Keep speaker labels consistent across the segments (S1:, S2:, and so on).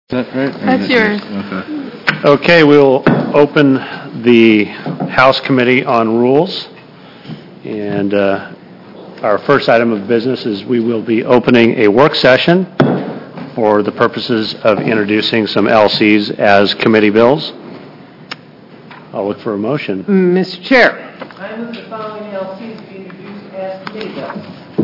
S1: Is that right?
S2: That's yours.
S1: Okay, we'll open the House Committee on Rules. And our first item of business is we will be opening a work session for the purposes of introducing some LCs as committee bills. I'll look for a motion.
S3: Mr. Chair.
S4: I move the following LCs be introduced as committee bills.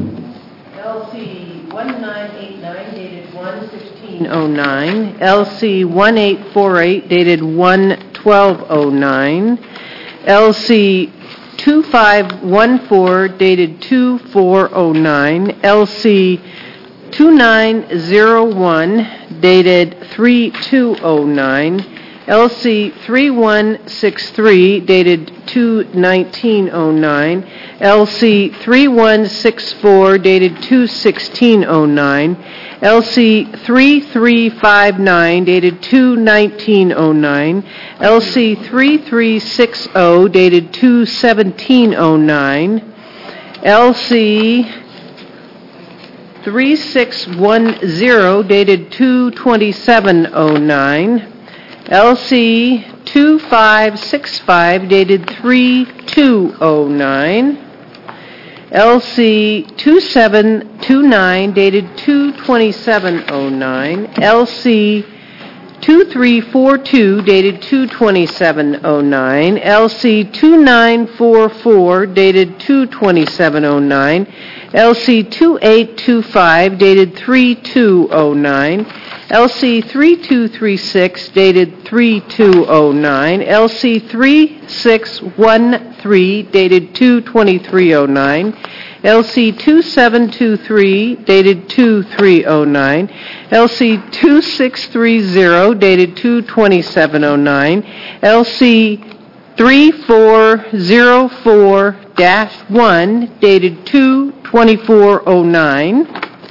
S4: LC 1989 dated 1/16/09, LC 1848 dated 1/12/09, LC 2514 dated 2/4/09, LC 2901 dated 3/2/09, LC 3163 dated 2/19/09, LC 3164 dated 2/16/09, LC 3359 dated 2/19/09, LC 3360 dated 2/17/09, LC 3610 dated 2/27/09, LC 2565 dated 3/2/09, LC 2729 dated 2/27/09, LC 2342 dated 2/27/09, LC 2944 dated 2/27/09, LC 2825 dated 3/2/09, LC 3236 dated 3/2/09, LC 3613 dated 2/23/09, LC 2723 dated 2/3/09, LC 2630 dated 2/27/09, LC 3404-1 dated 2/24/09,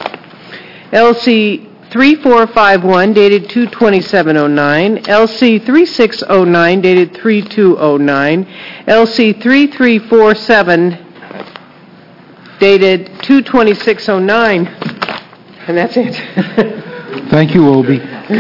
S4: LC 3451 dated 2/27/09, LC 3609 dated 3/2/09, LC 3347 dated 2/26/09. And that's it.
S5: Thank you, Obie.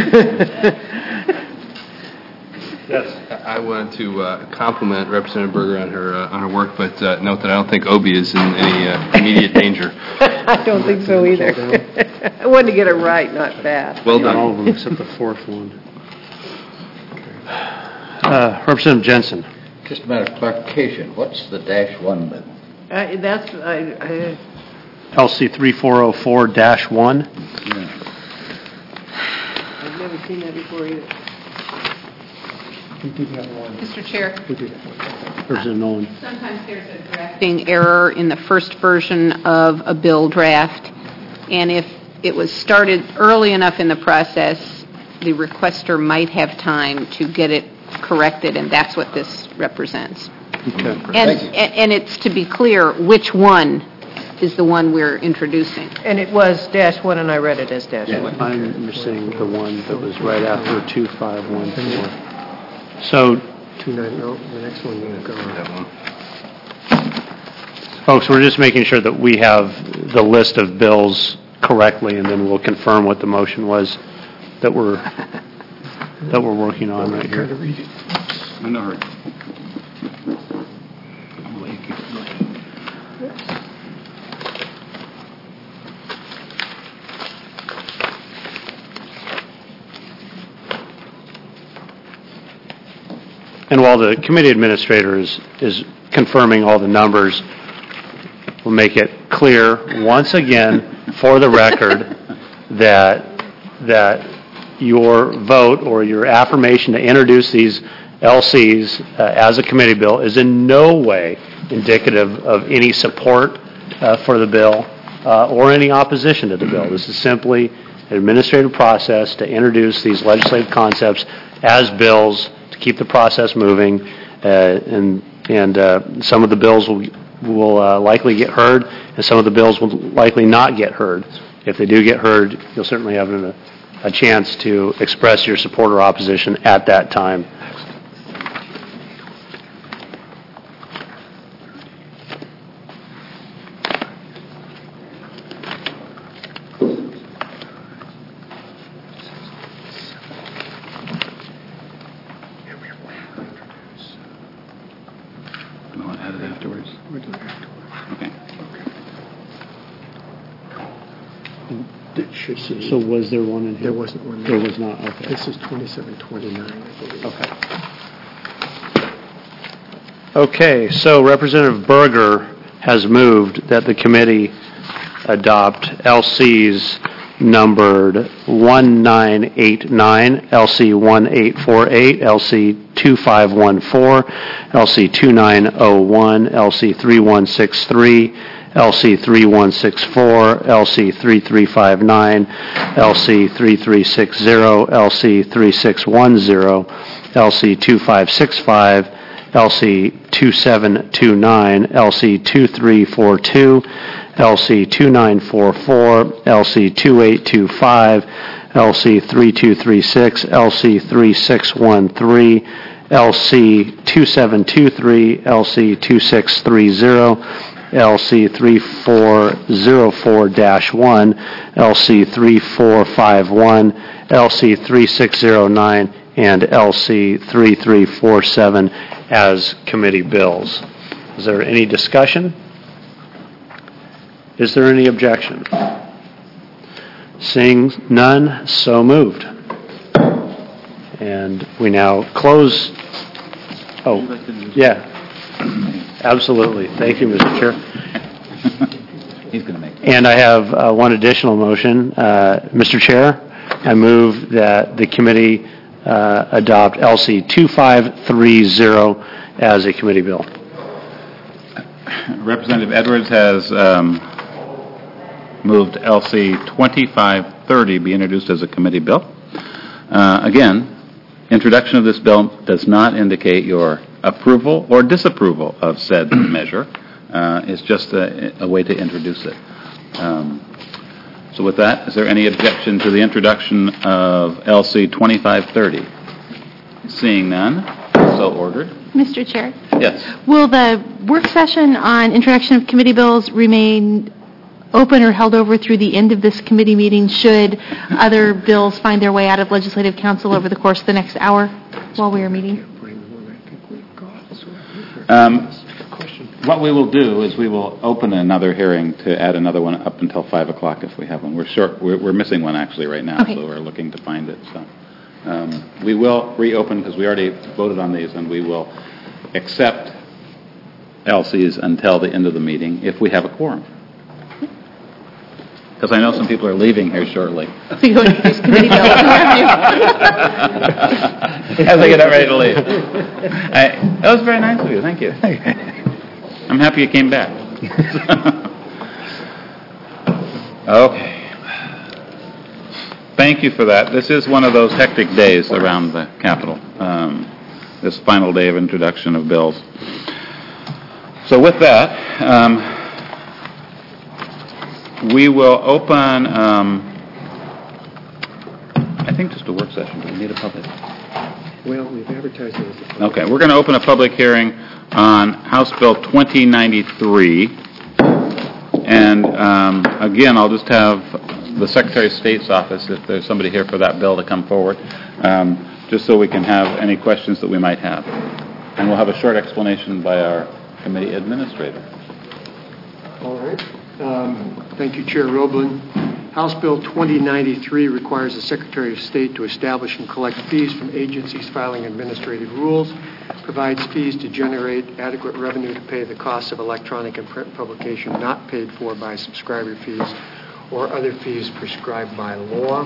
S1: Yes.
S6: I wanted to compliment Representative Berger on her work, but note that I don't think Obie is in any immediate danger.
S3: I don't think so either. I wanted to get it right, not bad.
S6: Well done.
S1: All of them except the fourth one. Representative Jensen.
S5: Just a matter of clarification. What's the -1 then?
S3: That's
S1: LC 3404-1.
S3: I've never seen that before either.
S2: Mr. Chair,
S1: Representative Nolan.
S2: sometimes there's a drafting error in the first version of a bill draft, and if it was started early enough in the process, the requester might have time to get it corrected, and that's what this represents.
S1: Okay.
S2: And it's to be clear which one is the one we're introducing.
S3: And it was -1, and I read it as -1.
S1: I'm missing the one that was right after 2514. So,
S7: the next one you go on.
S1: folks, we're just making sure that we have the list of bills correctly, and then we'll confirm what the motion was that we're working on right here.
S6: I'm in a hurry.
S1: And while the committee administrator is confirming all the numbers, we'll make it clear once again for the record that your vote or your affirmation to introduce these LCs as a committee bill is in no way indicative of any support for the bill or any opposition to the bill. This is simply an administrative process to introduce these legislative concepts as bills to keep the process moving, and some of the bills will likely get heard, and some of the bills will likely not get heard. If they do get heard, you'll certainly have a chance to express your support or opposition at that time.
S7: should be.
S1: So was there one in here?
S7: There wasn't one
S1: There
S7: there.
S1: was not, okay.
S7: This is 2729, I believe.
S1: Okay. Okay, so Representative Berger has moved that the committee adopt LCs numbered 1989, LC 1848, LC 2514, LC 2901, LC 3163, LC 3164, LC 3359, LC 3360, LC 3610, LC 2565, LC 2729, LC 2342, LC 2944, LC 2825, LC 3236, LC 3613, LC 2723, LC 2630, LC 3404-1, LC 3451, LC 3609, and LC 3347 as committee bills. Is there any discussion? Is there any objection? Seeing none, so moved. And we now close. Oh, yeah. Absolutely. Thank you, Mr. Chair.
S5: He's going to make it.
S1: And I have one additional motion. Mr. Chair, I move that the committee adopt LC 2530 as a committee bill.
S8: Representative Edwards has moved LC 2530 be introduced as a committee bill. Again, introduction of this bill does not indicate your approval or disapproval of said measure. It's just a way to introduce it. So with that, is there any objection to the introduction of LC 2530? Seeing none, so ordered.
S9: Mr. Chair,
S8: Yes.
S9: will the work session on introduction of committee bills remain open or held over through the end of this committee meeting should other bills find their way out of Legislative Council over the course of the next hour while we are meeting?
S8: What we will do is we will open another hearing to add another one up until 5 o'clock if we have one. We're missing one actually right now,
S9: Okay.
S8: so we're looking to find it. So we will reopen because we already voted on these, and we will accept LCs until the end of the meeting if we have a quorum. Because I know some people are leaving here shortly.
S9: We go into these committee bills.
S8: As I get ready to leave. That was very nice of you. Thank you. I'm happy you came back. Okay. Thank you for that. This is one of those hectic days around the Capitol, this final day of introduction of bills. So with that, we will open, I think just a work session. Do we need a public?
S7: Well, we've advertised it as a...
S8: Okay, we're going to open a public hearing on House Bill 2093. And again, I'll just have the Secretary of State's office, if there's somebody here for that bill, to come forward, just so we can have any questions that we might have. And we'll have a short explanation by our committee administrator.
S7: All right. Thank you, Chair Roblin. House Bill 2093 requires the Secretary of State to establish and collect fees from agencies filing administrative rules, provides fees to generate adequate revenue to pay the costs of electronic and print publication not paid for by subscriber fees or other fees prescribed by law.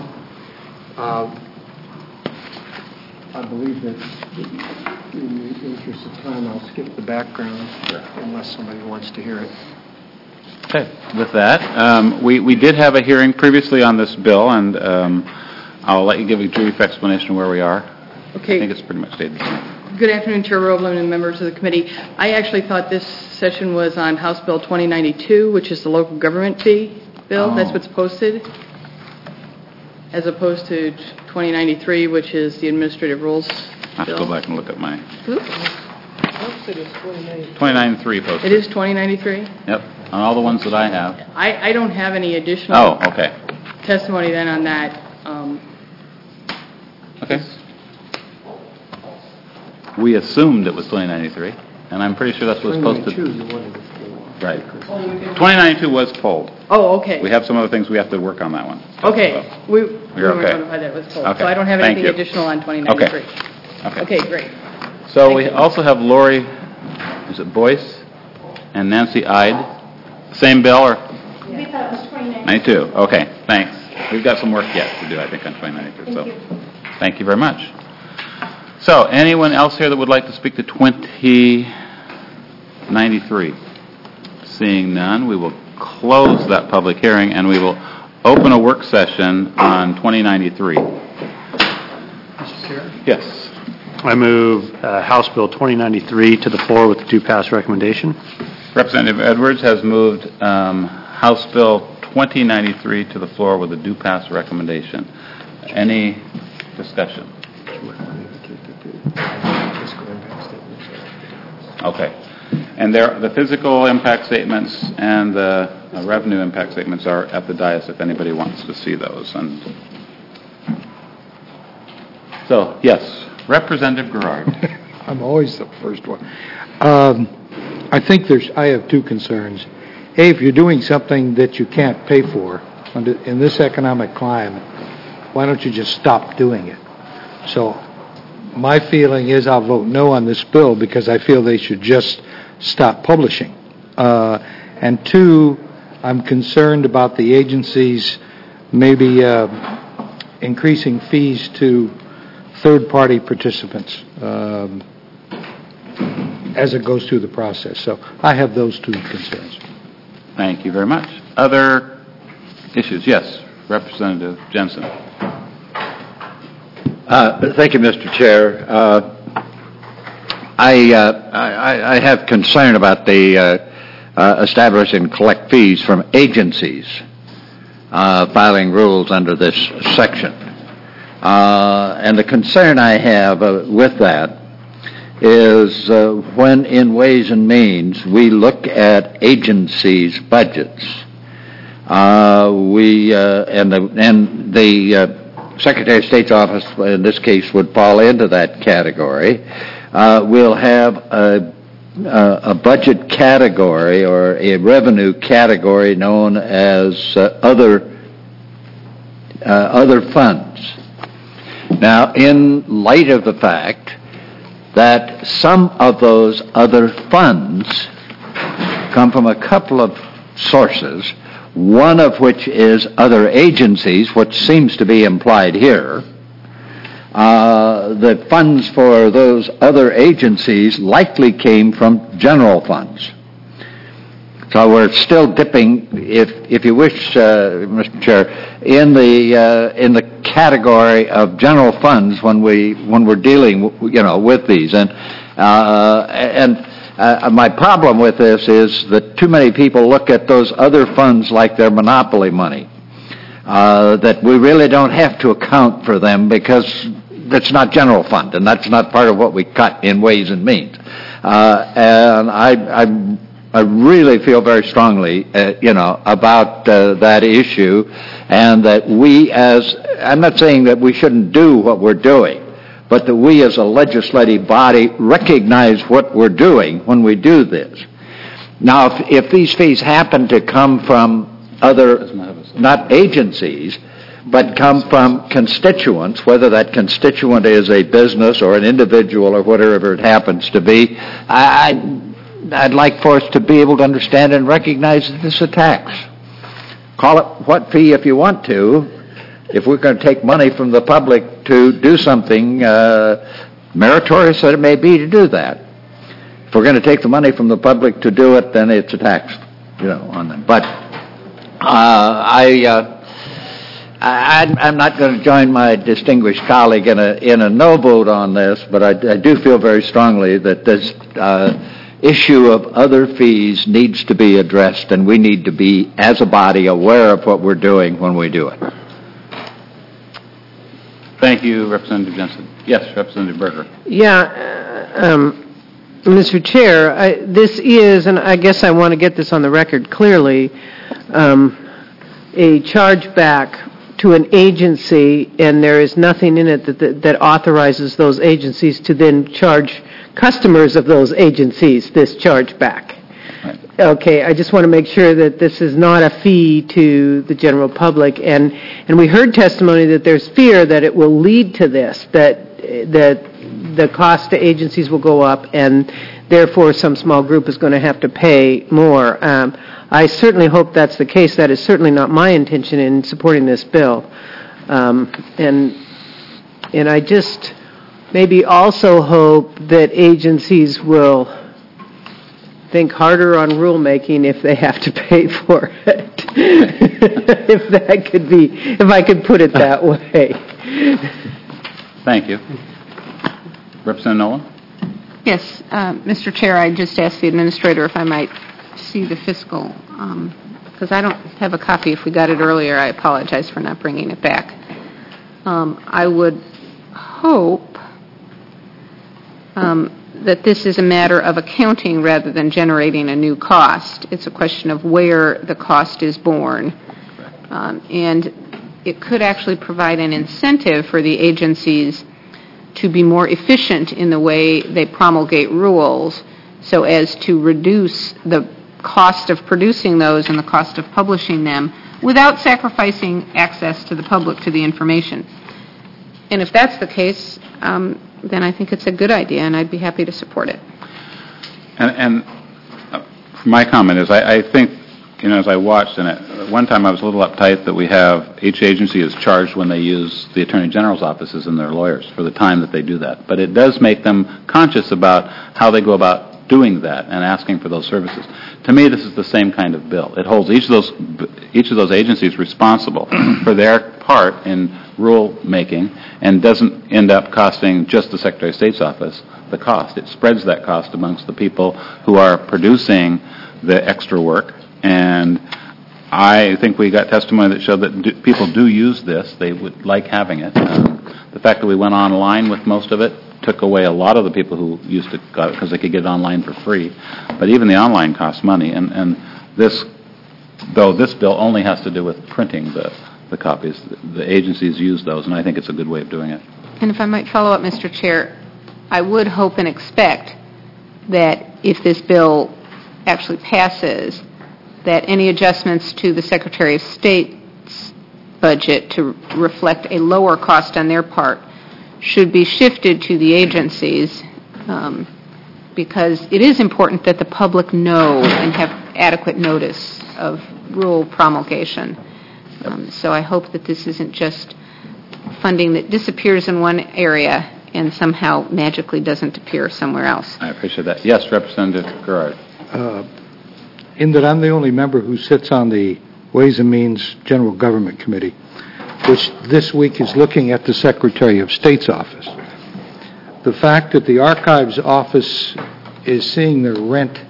S7: I believe that in the interest of time, I'll skip the background unless somebody wants to hear it.
S8: Okay. With that, we did have a hearing previously on this bill, and I'll let you give a brief explanation where we are. I think
S10: Okay.
S8: it's pretty much stayed the same.
S10: Good afternoon, Chair Roblin and members of the committee. I actually thought this session was on House Bill 2092, which is the local government fee bill. That's what's posted, as opposed to 2093, which is the administrative rules
S8: I have to
S10: bill.
S8: go back and look at my
S10: Oops.
S8: 2093 posted.
S10: It is 2093?
S8: Yep, on all the ones that I have.
S10: I don't have any additional
S8: Oh, okay.
S10: testimony then on that.
S8: Okay. We assumed it was 2093, and I'm pretty sure that's what's posted.
S7: 2092, you wanted it for.
S8: Right. 2092 was pulled.
S10: Oh, okay.
S8: We have some other things we have to work on that one.
S10: Okay. We
S8: You're
S10: were
S8: okay.
S10: notified that it was pulled.
S8: Okay.
S10: So I don't have
S8: Thank
S10: anything
S8: you.
S10: additional on 2093.
S8: Okay.
S10: Okay, great.
S8: So
S10: Thank
S8: we
S10: you.
S8: also have Lori, is it Boyce, and Nancy Ide. Same bill, or?
S9: We thought it was 29.
S8: 92, okay, thanks. We've got some work yet to do, I think, on 2092, so. Thank you very much. So, anyone else here that would like to speak to 2093? Seeing none, we will close that public hearing, and we will open a work session on 2093.
S1: Mr. Chair?
S8: Yes.
S1: I move House Bill 2093 to the floor with the do-pass recommendation.
S8: Representative Edwards has moved House Bill 2093 to the floor with a do-pass recommendation. Any discussion? Okay. And the physical impact statements and the revenue impact statements are at the dais if anybody wants to see those. And so, yes, Representative Gerard.
S11: I'm always the first one. I think I have two concerns. A, if you're doing something that you can't pay for in this economic climate, why don't you just stop doing it? So my feeling is I'll vote no on this bill because I feel they should just stop publishing. And two, I'm concerned about the agencies maybe increasing fees to third-party participants as it goes through the process. So I have those two concerns.
S8: Thank you very much. Other issues? Yes, Representative Jensen.
S5: Thank you, Mr. Chair. I have concern about the establishing collect fees from agencies filing rules under this section. And the concern I have with that is when in Ways and Means we look at agencies' budgets, and the Secretary of State's office in this case would fall into that category. We'll have a budget category or a revenue category known as other funds. Now, in light of the fact that some of those other funds come from a couple of sources, one of which is other agencies, which seems to be implied here, the funds for those other agencies likely came from general funds. So we're still dipping, if you wish, Mr. Chair, in the category of general funds when we're dealing, with these. And my problem with this is that too many people look at those other funds like they're monopoly money. That we really don't have to account for them because that's not general fund, and that's not part of what we cut in Ways and Means. And I really feel very strongly, about that issue, and that I'm not saying that we shouldn't do what we're doing, but that we as a legislative body recognize what we're doing when we do this. Now, if these fees happen to come from other, not agencies, but come from constituents, whether that constituent is a business or an individual or whatever it happens to be, I'd like for us to be able to understand and recognize that this is a tax. Call it what fee if you want to. If we're going to take money from the public to do something meritorious that it may be to do that. If we're going to take the money from the public to do it, then it's a tax, on them. But I'm not going to join my distinguished colleague in a no vote on this, but I do feel very strongly that this issue of other fees needs to be addressed, and we need to be, as a body, aware of what we're doing when we do it.
S8: Thank you, Representative Jensen. Yes, Representative Berger.
S3: Yeah, Mr. Chair, this is, and I guess I want to get this on the record clearly, a chargeback to an agency, and there is nothing in it that authorizes those agencies to then charge customers of those agencies this chargeback.
S8: Right.
S3: Okay, I just want to make sure that this is not a fee to the general public. And we heard testimony that there's fear that it will lead to this, that the cost to agencies will go up and therefore some small group is going to have to pay more. I certainly hope that's the case. That is certainly not my intention in supporting this bill. And I just maybe also hope that agencies will think harder on rulemaking if they have to pay for it. If I could put it that way.
S8: Thank you. Representative Nolan?
S2: Yes, Mr. Chair, I just asked the administrator if I might see the fiscal, because I don't have a copy. If we got it earlier, I apologize for not bringing it back. I would hope that this is a matter of accounting rather than generating a new cost. It's a question of where the cost is borne. And it could actually provide an incentive for the agencies to be more efficient in the way they promulgate rules so as to reduce the cost of producing those and the cost of publishing them without sacrificing access to the public to the information. And if that's the case, then I think it's a good idea, and I'd be happy to support it.
S8: And my comment is I think, as I watched, and at one time I was a little uptight that each agency is charged when they use the Attorney General's offices and their lawyers for the time that they do that. But it does make them conscious about how they go about doing that and asking for those services. To me, this is the same kind of bill. It holds each of those agencies responsible for their part in rule making and doesn't end up costing just the Secretary of State's office the cost. It spreads that cost amongst the people who are producing the extra work. And I think we got testimony that showed that people do use this. They would like having it. The fact that we went online with most of it took away a lot of the people who used to got it because they could get it online for free. But even the online costs money. And this bill only has to do with printing the copies, the agencies use those, and I think it's a good way of doing it.
S2: And if I might follow up, Mr. Chair, I would hope and expect that if this bill actually passes, that any adjustments to the Secretary of State's budget to reflect a lower cost on their part should be shifted to the agencies, because it is important that the public know and have adequate notice of rule promulgation. So I hope that this isn't just funding that disappears in one area and somehow magically doesn't appear somewhere else.
S8: I appreciate that. Yes, Representative Gerard.
S11: In that I'm the only member who sits on the Ways and Means General Government Committee, which this week is looking at the Secretary of State's office. The fact that the Archives office is seeing their rent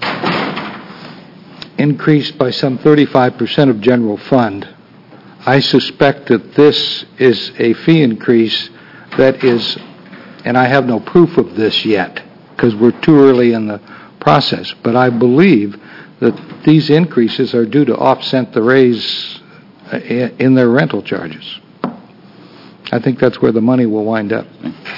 S11: increased by some 35% of general fund, I suspect that this is a fee increase that is, and I have no proof of this yet because we're too early in the process, but I believe that these increases are due to offset the raise in their rental charges. I think that's where the money will wind up.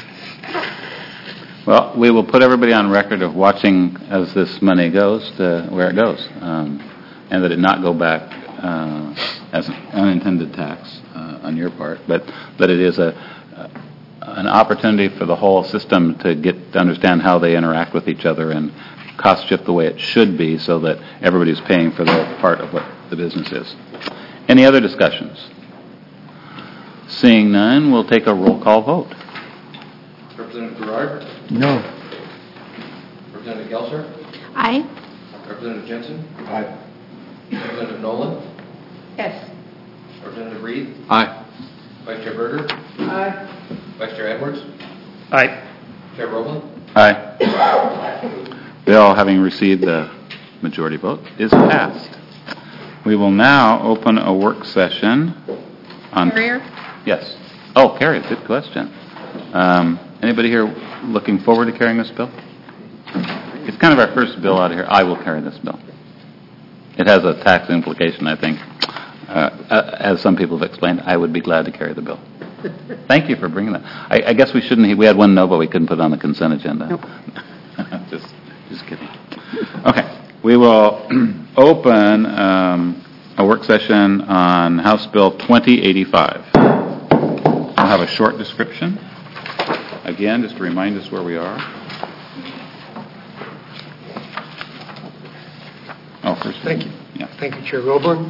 S8: Well, we will put everybody on record of watching as this money goes to where it goes, and that it not go back as an unintended tax on your part, but that it is an opportunity for the whole system to get to understand how they interact with each other and cost shift the way it should be so that everybody's paying for their part of what the business is. Any other discussions? Seeing none, we'll take a roll call vote.
S6: Representative Gerard?
S11: No.
S6: Representative Gelser?
S9: Aye.
S6: Representative Jensen?
S11: Aye.
S6: Representative Nolan?
S2: Yes.
S6: Representative Reed?
S11: Aye.
S6: Vice Chair Berger?
S4: Aye.
S6: Vice Chair Edwards?
S1: Aye.
S6: Chair Roblin?
S8: Aye. Bill, having received the majority vote, is passed. We will now open a work session on...
S2: Carrier?
S8: Yes. Oh, Carrier, good question. Anybody here looking forward to carrying this bill? It's kind of our first bill out of here. I will carry this bill. It has a tax implication, I think. As some people have explained, I would be glad to carry the bill. Thank you for bringing that. I guess we shouldn't... We had one no, but we couldn't put it on the consent agenda.
S2: Nope.
S8: Just kidding. Okay. We will open a work session on House Bill 2085. I'll have a short description. Again, just to remind us where we are. Oh, first.
S7: Thank you.
S8: Yeah.
S7: Thank you, Chair Roblin.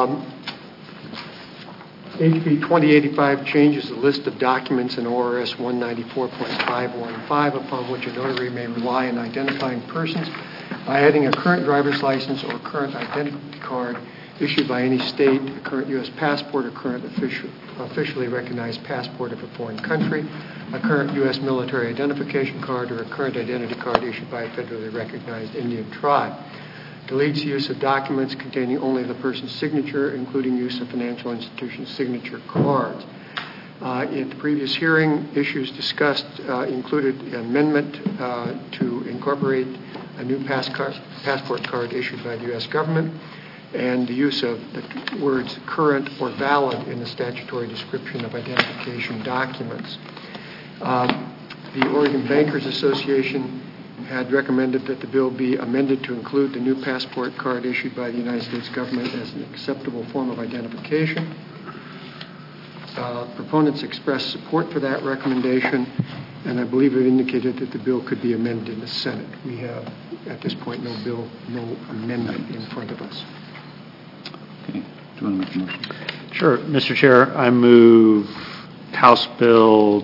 S7: HB 2085 changes the list of documents in ORS 194.515 upon which a notary may rely in identifying persons by adding a current driver's license or current identity card issued by any state, a current U.S. passport or current officially recognized passport of a foreign country, a current U.S. military identification card, or a current identity card issued by a federally recognized Indian tribe. Deletes the use of documents containing only the person's signature, including use of financial institution signature cards. At the previous hearing, issues discussed included an amendment to incorporate a new passport card issued by the U.S. government and the use of the words current or valid in the statutory description of identification documents. The Oregon Bankers Association had recommended that the bill be amended to include the new passport card issued by the United States government as an acceptable form of identification. Proponents expressed support for that recommendation, and I believe it indicated that the bill could be amended in the Senate. We have, at this point, no amendment in front of us.
S8: Okay. Do you want to make a motion?
S1: Sure. Mr. Chair, I move House Bill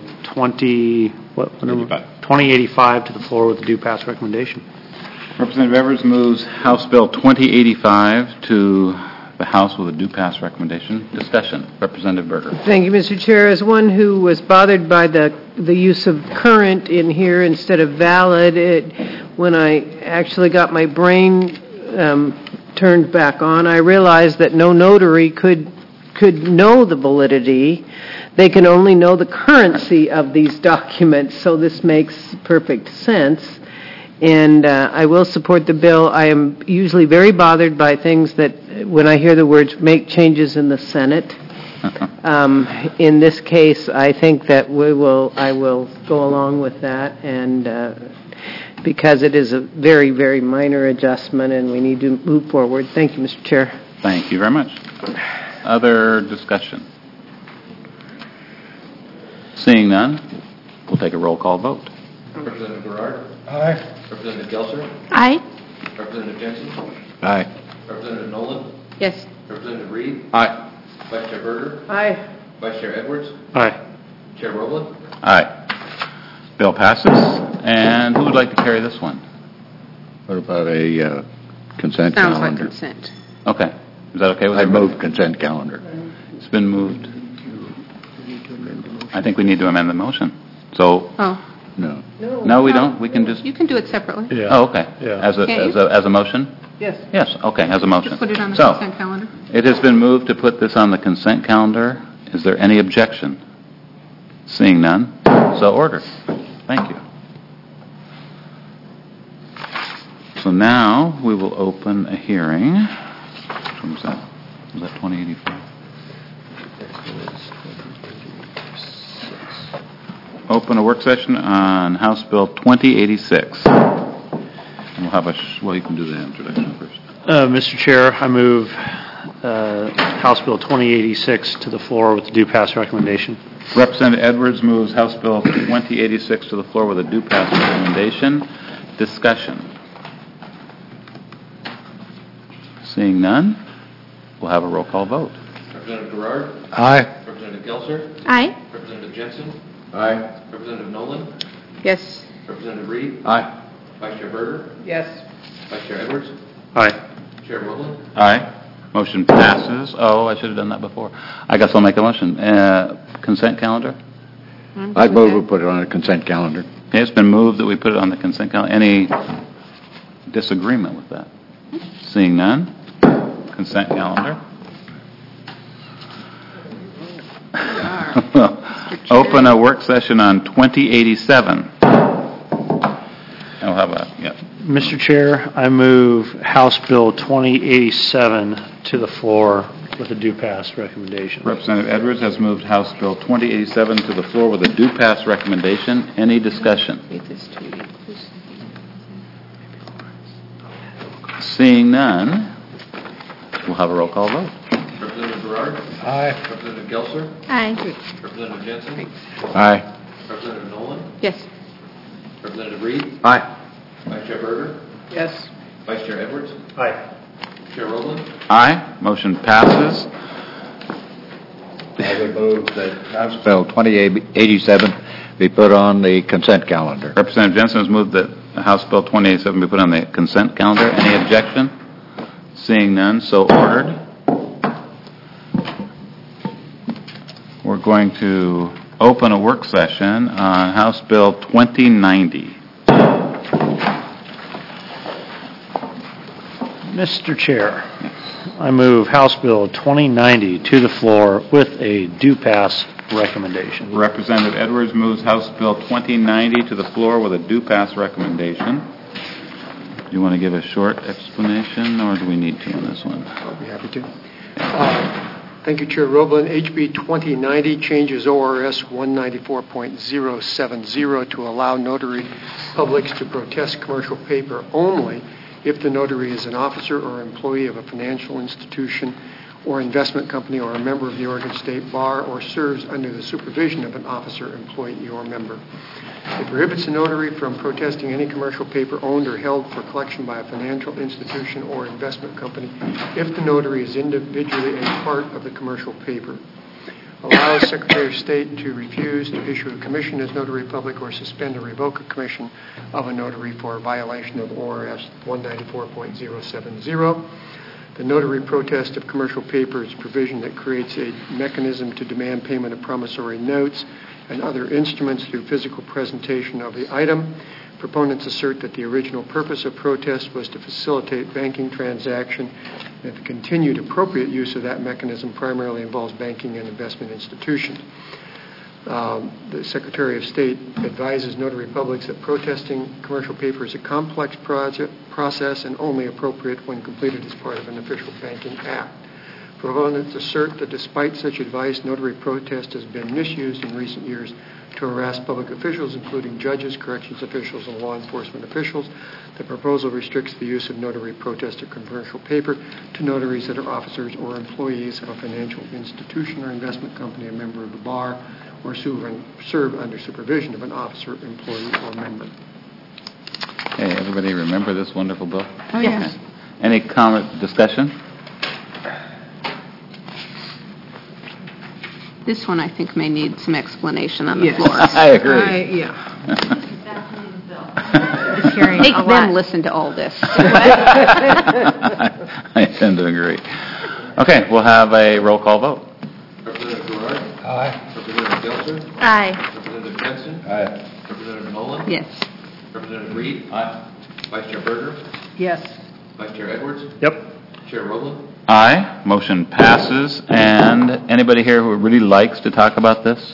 S1: 2085 to the floor with a due pass recommendation.
S8: Representative Evers moves House Bill 2085 to the House with a due pass recommendation. Discussion. Representative Berger.
S3: Thank you, Mr. Chair. As one who was bothered by the use of current in here instead of valid, when I actually got my brain turned back on, I realized that no notary could know the validity. They can only know the currency of these documents, so this makes perfect sense. And I will support the bill. I am usually very bothered by things that, when I hear the words, make changes in the Senate. In this case, I think that I will go along with that, and because it is a very, very minor adjustment, and we need to move forward. Thank you, Mr. Chair.
S8: Thank you very much. Other discussion? Seeing none, we'll take a roll call vote.
S6: Representative Gerard?
S11: Aye.
S6: Representative Gelser?
S9: Aye.
S6: Representative Jensen?
S5: Aye.
S6: Representative Nolan?
S2: Yes.
S6: Representative Reed?
S5: Aye.
S6: Vice Chair Berger?
S3: Aye.
S6: Vice Chair Edwards?
S1: Aye.
S6: Chair Roblin?
S8: Aye. Bill passes. And who would like to carry this one?
S5: What about a consent
S2: Sounds like
S5: calendar?
S2: consent.
S8: Okay. Is that okay with
S5: I
S8: everybody?
S5: move consent calendar.
S8: It's been moved. I think we need to amend the motion. So,
S2: Oh,
S5: No.
S8: no, we don't? We can just...
S2: you can do it separately.
S1: Yeah.
S8: Oh, okay.
S1: Yeah.
S8: As a motion?
S3: Yes.
S8: Yes, okay, as a motion.
S2: Just put it on the
S8: So,
S2: consent calendar.
S8: it has been moved to put this on the consent calendar. Is there any objection? Seeing none, so ordered. Thank you. So now we will open a hearing. Which one was that? Was that 2085? Open a work session on House Bill 2086. And we'll have well, you can do the introduction first.
S1: Mr. Chair, I move House Bill 2086 to the floor with a due pass recommendation.
S8: Representative Edwards moves House Bill 2086 to the floor with a due pass recommendation. Discussion. Seeing none, we'll have a roll call vote.
S6: Representative Gerard?
S11: Aye.
S6: Representative Gelser?
S9: Aye.
S6: Representative Jensen?
S5: Aye.
S6: Representative Nolan?
S2: Yes.
S6: Representative Reed?
S5: Aye.
S6: Vice Chair Berger?
S3: Yes.
S6: Vice Chair Edwards?
S1: Aye.
S6: Chair Roblin?
S8: Aye. Motion passes. Oh, I should have done that before. I guess I'll make a motion. Consent calendar?
S5: I move we put it on a consent calendar.
S8: Okay, it's been moved that we put it on the consent calendar. Any disagreement with that? Seeing none, consent calendar. Open a work session on 2087. And we'll have
S1: Mr. Chair, I move House Bill 2087 to the floor with a due pass recommendation.
S8: Representative Edwards has moved House Bill 2087 to the floor with a due pass recommendation. Any discussion? Seeing none, we'll have a roll call vote.
S6: Representative Berard?
S11: Aye.
S6: Representative Gelser?
S9: Aye.
S6: Representative Jensen?
S5: Aye.
S6: Representative Nolan?
S2: Yes.
S6: Representative Reed?
S5: Aye.
S6: Vice Chair Berger?
S4: Yes.
S6: Vice Chair Edwards?
S1: Aye.
S6: Chair Roland?
S8: Aye. Motion passes.
S5: I would move that House Bill 2087 be put on the consent calendar.
S8: Representative Jensen has moved that House Bill 2087 be put on the consent calendar. Any objection? Seeing none, so ordered. We're going to open a work session on House Bill 2090.
S1: Mr. Chair, I move House Bill 2090 to the floor with a due pass recommendation.
S8: Representative Edwards moves House Bill 2090 to the floor with a due pass recommendation. Do you want to give a short explanation, or do we need to on this one?
S7: I'll be happy to. Thank you, Chair Roblin. HB 2090 changes ORS 194.070 to allow notary publics to protest commercial paper only if the notary is an officer or employee of a financial institution or investment company or a member of the Oregon State Bar or serves under the supervision of an officer, employee, or member. It prohibits a notary from protesting any commercial paper owned or held for collection by a financial institution or investment company if the notary is individually a part of the commercial paper. Allows Secretary of State to refuse to issue a commission as notary public or suspend or revoke a commission of a notary for a violation of ORS 194.070. The notary protest of commercial paper is provision that creates a mechanism to demand payment of promissory notes and other instruments through physical presentation of the item. Proponents assert that the original purpose of protest was to facilitate banking transaction, and that the continued appropriate use of that mechanism primarily involves banking and investment institutions. The Secretary of State advises notary publics that protesting commercial paper is a complex process and only appropriate when completed as part of an official banking act. Proponents assert that despite such advice, notary protest has been misused in recent years to harass public officials, including judges, corrections officials, and law enforcement officials. The proposal restricts the use of notary protest of commercial paper to notaries that are officers or employees of a financial institution or investment company, a member of the bar, or serve under supervision of an officer, employee, or member.
S8: Okay, everybody remember this wonderful bill?
S2: Oh, yes.
S8: Any comment, discussion?
S2: This one, I think, may need some explanation on the
S3: Yes.
S2: floor.
S8: I agree.
S2: Make them listen to all this.
S8: I tend to agree. Okay, we'll have a roll call vote.
S6: Representative Berard?
S11: Aye.
S6: Representative Gelser?
S9: Aye.
S6: Representative Jensen?
S5: Aye.
S6: Representative Nolan?
S2: Yes.
S6: Representative Reed? Aye. Vice Chair Berger?
S4: Yes.
S6: Vice Chair Edwards?
S1: Yep.
S6: Chair Roland?
S8: Aye, motion passes. And anybody here who really likes to talk about this?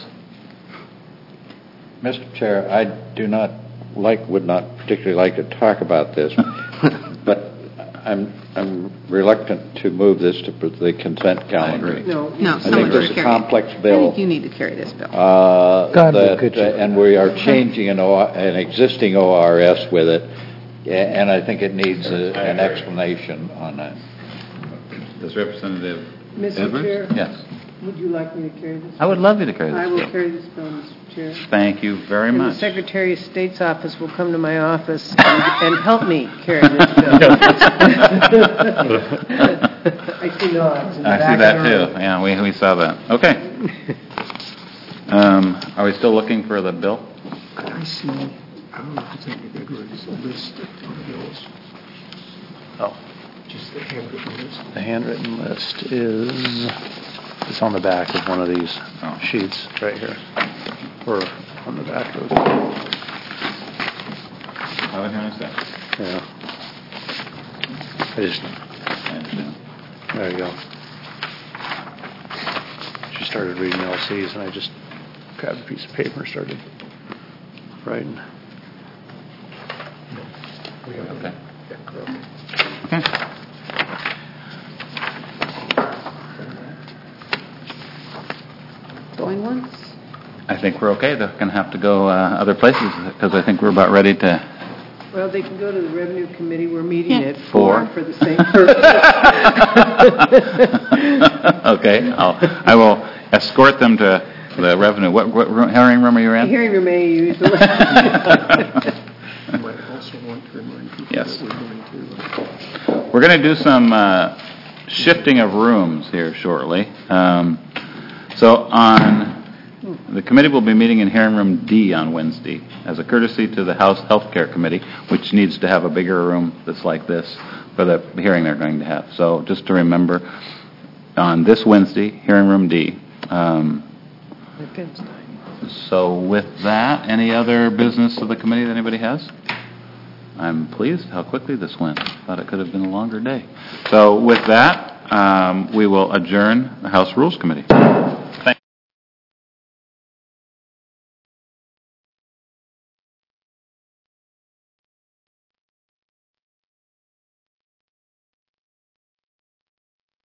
S5: Mr. Chair, I would not particularly like to talk about this, but I'm reluctant to move this to the consent calendar.
S2: No,
S5: I
S2: someone
S5: think this
S2: should
S5: is a
S2: carry it.
S5: complex
S2: I
S5: bill.
S2: think you need to carry this bill.
S5: And we are changing an existing ORS with it, and I think it needs an explanation on that.
S8: Does Representative
S4: Mr.
S8: Edwards?
S4: Chair,
S8: Yes.
S4: would you like me to carry this?
S8: I would love you to carry this
S4: I will
S8: bill.
S4: carry this bill, Mr. Chair.
S8: Thank you very
S4: And the
S8: much.
S4: Secretary of State's office will come to my office and help me carry this bill. I see nods in the
S8: I see
S4: back
S8: that
S4: of the
S8: too.
S4: room.
S8: Yeah, we saw that. Okay. Are we still looking for the bill?
S7: Could I see Representative Edwards' list of bills?
S1: Oh,
S7: Just the handwritten list.
S1: the handwritten list is, it's on the back of one of these sheets right here. Or on the back of,
S8: I would understand.
S1: yeah.
S8: I understand.
S1: There you go. She started reading LCs, and I just grabbed a piece of paper and started writing.
S8: Okay. Okay.
S2: Going once?
S8: I think we're okay. They're going to have to go other places because I think we're about ready to
S3: Well, they can go to the Revenue Committee. We're meeting
S9: Yeah.
S3: at 4 for the same purpose.
S8: Okay, I will escort them to the revenue. What hearing room are you in?
S3: Hearing room A usually.
S7: You might also want to remind people
S8: Yes.
S7: that we're going to...
S8: We're going to do some shifting of rooms here shortly. The committee will be meeting in hearing room D on Wednesday as a courtesy to the House Healthcare Committee, which needs to have a bigger room that's like this for the hearing they're going to have. So just to remember, on this Wednesday, hearing room D. So with that, any other business of the committee that anybody has? I'm pleased how quickly this went. Thought it could have been a longer day. So with that, we will adjourn the House Rules Committee.